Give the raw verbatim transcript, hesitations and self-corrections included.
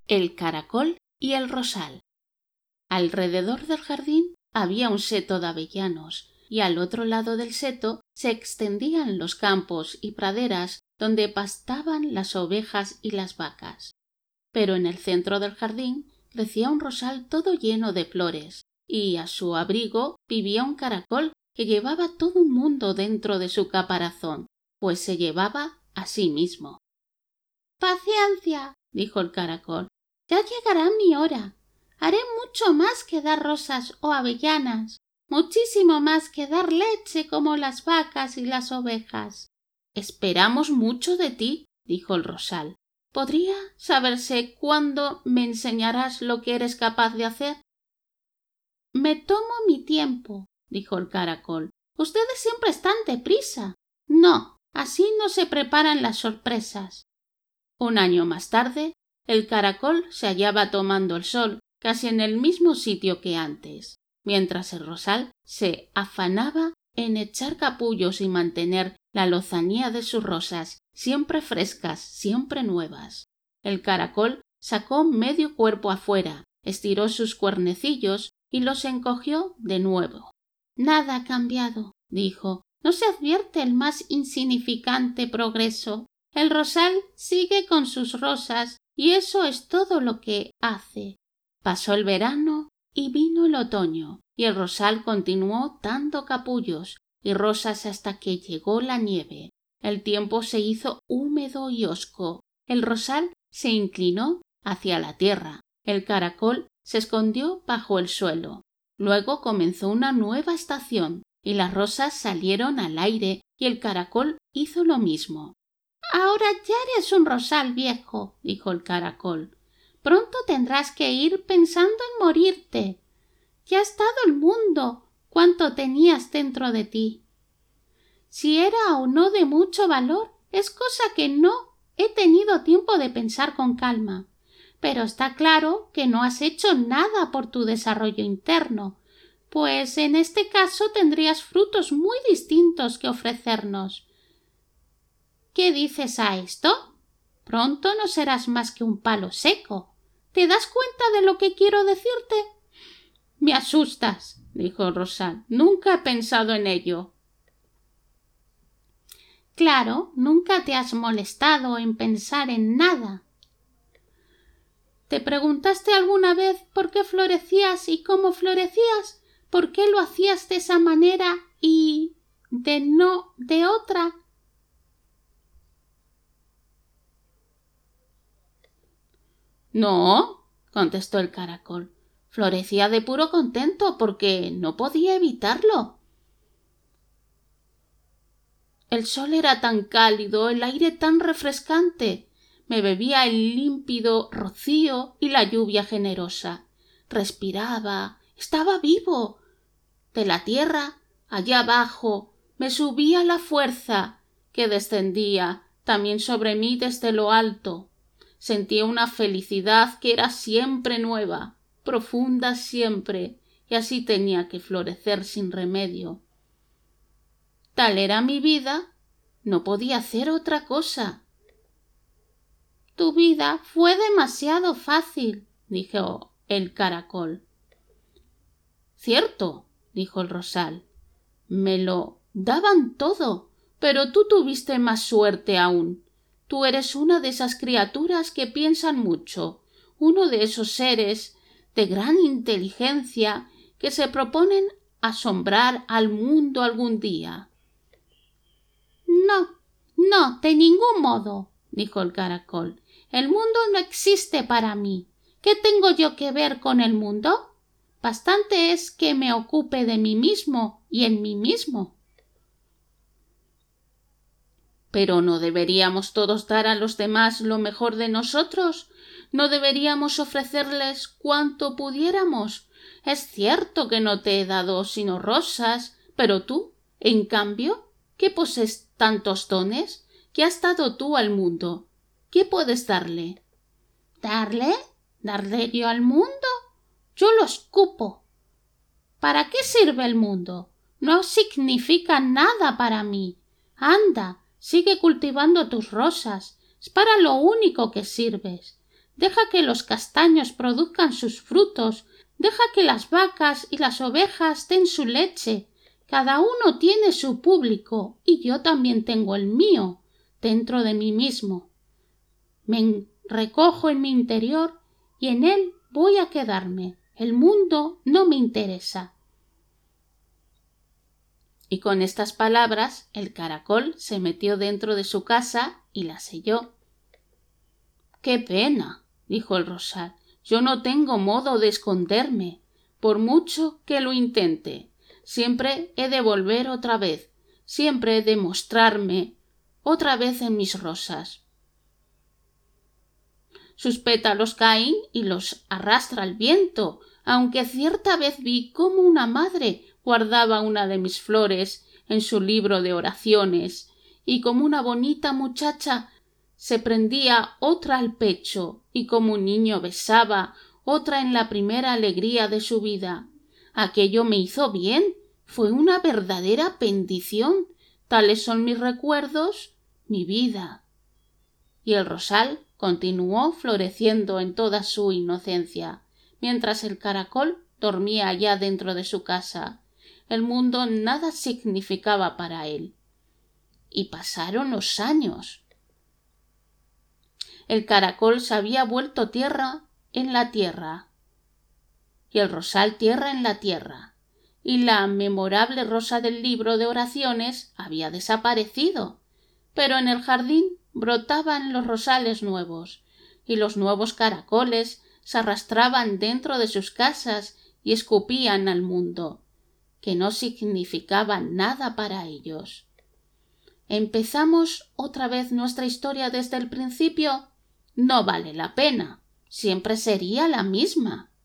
El caracol y el rosal. Alrededor del jardín había un seto de avellanos, y al otro lado del seto se extendían los campos y praderas donde pastaban las ovejas y las vacas. Pero en el centro del jardín crecía un rosal todo lleno de flores, y a su abrigo vivía un caracol que llevaba todo un mundo dentro de su caparazón, pues se llevaba a sí mismo. «Paciencia», dijo el caracol, «ya llegará mi hora. Haré mucho más que dar rosas o avellanas, muchísimo más que dar leche como las vacas y las ovejas». «Esperamos mucho de ti», dijo el rosal. «¿Podría saberse cuándo me enseñarás lo que eres capaz de hacer?» «Me tomo mi tiempo», dijo el caracol. «Ustedes siempre están deprisa». «No, así no se preparan las sorpresas». Un año más tarde, el caracol se hallaba tomando el sol casi en el mismo sitio que antes, mientras el rosal se afanaba en echar capullos y mantener la lozanía de sus rosas siempre frescas, siempre nuevas. El caracol sacó medio cuerpo afuera, estiró sus cuernecillos y los encogió de nuevo. «Nada ha cambiado», dijo. «No se advierte el más insignificante progreso. El rosal sigue con sus rosas y eso es todo lo que hace». Pasó el verano y vino el otoño, y el rosal continuó dando capullos y rosas hasta que llegó la nieve. El tiempo se hizo húmedo y hosco. El rosal se inclinó hacia la tierra. El caracol se escondió bajo el suelo. Luego comenzó una nueva estación, y las rosas salieron al aire y el caracol hizo lo mismo. «Ahora ya eres un rosal viejo», dijo el caracol. «Pronto tendrás que ir pensando en morirte. Ya has dado el mundo cuanto tenías dentro de ti. Si era o no de mucho valor es cosa que no he tenido tiempo de pensar con calma, pero está claro que no has hecho nada por tu desarrollo interno, pues en este caso tendrías frutos muy distintos que ofrecernos. ¿Qué dices a esto? Pronto no serás más que un palo seco. ¿Te das cuenta de lo que quiero decirte?» «Me asustas», dijo el rosal. «Nunca he pensado en ello». «Claro, nunca te has molestado en pensar en nada». «¿Te preguntaste alguna vez por qué florecías y cómo florecías? ¿Por qué lo hacías de esa manera y de no de otra?» «No», contestó el caracol. «Florecía de puro contento porque no podía evitarlo. El sol era tan cálido, el aire tan refrescante. Me bebía el límpido rocío y la lluvia generosa. Respiraba, estaba vivo. De la tierra, allá abajo, me subía la fuerza que descendía también sobre mí desde lo alto. Sentía una felicidad que era siempre nueva, profunda siempre, y así tenía que florecer sin remedio. Tal era mi vida, no podía hacer otra cosa». «Tu vida fue demasiado fácil», dijo el caracol. «Cierto», dijo el rosal. «Me lo daban todo, pero tú tuviste más suerte aún. Tú eres una de esas criaturas que piensan mucho, uno de esos seres de gran inteligencia que se proponen asombrar al mundo algún día». «No, no, de ningún modo», dijo el caracol. «El mundo no existe para mí. ¿Qué tengo yo que ver con el mundo? Bastante es que me ocupe de mí mismo y en mí mismo». «¿Pero no deberíamos todos dar a los demás lo mejor de nosotros? ¿No deberíamos ofrecerles cuanto pudiéramos? Es cierto que no te he dado sino rosas, pero tú, en cambio, que posees tantos dones, ¿qué has dado tú al mundo? ¿Qué puedes darle?» «¿Darle? ¿Darle yo al mundo? Yo lo escupo. ¿Para qué sirve el mundo? No significa nada para mí. Anda, sigue cultivando tus rosas. Es para lo único que sirves. deja que los castaños produzcan sus frutos, deja que las vacas y las ovejas den su leche. Cada uno tiene su público y yo también tengo el mío, dentro de mí mismo. Me recojo en mi interior y en él voy a quedarme. El mundo no me interesa. Y con estas palabras el caracol se metió dentro de su casa y la selló. —¡Qué pena! —dijo el rosal—. Yo no tengo modo de esconderme, por mucho que lo intente. Siempre he de volver otra vez, siempre he de mostrarme otra vez en mis rosas. Sus pétalos caen y los arrastra el viento, aunque cierta vez vi cómo una madre guardaba una de mis flores en su libro de oraciones, y como una bonita muchacha se prendía otra al pecho, y como un niño besaba otra en la primera alegría de su vida. Aquello me hizo bien, fue una verdadera bendición. Tales son mis recuerdos, mi vida. Y el rosal continuó floreciendo en toda su inocencia, mientras el caracol dormía allá dentro de su casa. El mundo nada significaba para él. Y pasaron los años. El caracol se había vuelto tierra en la tierra, y el rosal tierra en la tierra, y la memorable rosa del libro de oraciones había desaparecido, pero en el jardín brotaban los rosales nuevos, y los nuevos caracoles se arrastraban dentro de sus casas y escupían al mundo, que no significaba nada para ellos. ¿Empezamos otra vez nuestra historia desde el principio? No vale la pena, siempre sería la misma.